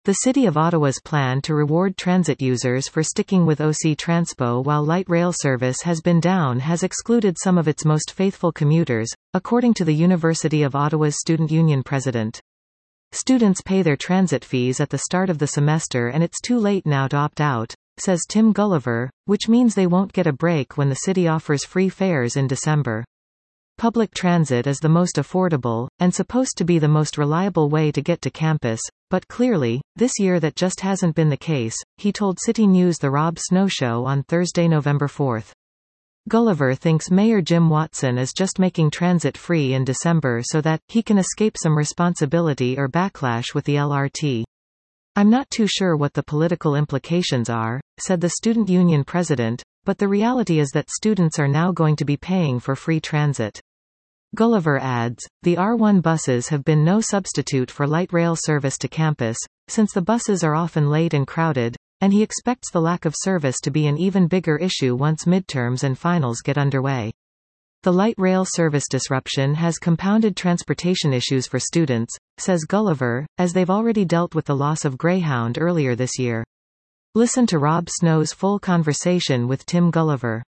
The City of Ottawa's plan to reward transit users for sticking with OC Transpo while light rail service has been down has excluded some of its most faithful commuters, according to the University of Ottawa's Student Union president. Students pay their transit fees at the start of the semester and it's too late now to opt out, says Tim Gulliver, which means they won't get a break when the city offers free fares in December. Public transit is the most affordable, and supposed to be the most reliable way to get to campus, but clearly, this year that just hasn't been the case, he told City News The Rob Snow Show on Thursday, November 4. Gulliver thinks Mayor Jim Watson is just making transit free in December so that he can escape some responsibility or backlash with the LRT. I'm not too sure what the political implications are, said the student union president, but the reality is that students are now going to be paying for free transit. Gulliver adds, the R1 buses have been no substitute for light rail service to campus, since the buses are often late and crowded, and he expects the lack of service to be an even bigger issue once midterms and finals get underway. The light rail service disruption has compounded transportation issues for students, says Gulliver, as they've already dealt with the loss of Greyhound earlier this year. Listen to Rob Snow's full conversation with Tim Gulliver.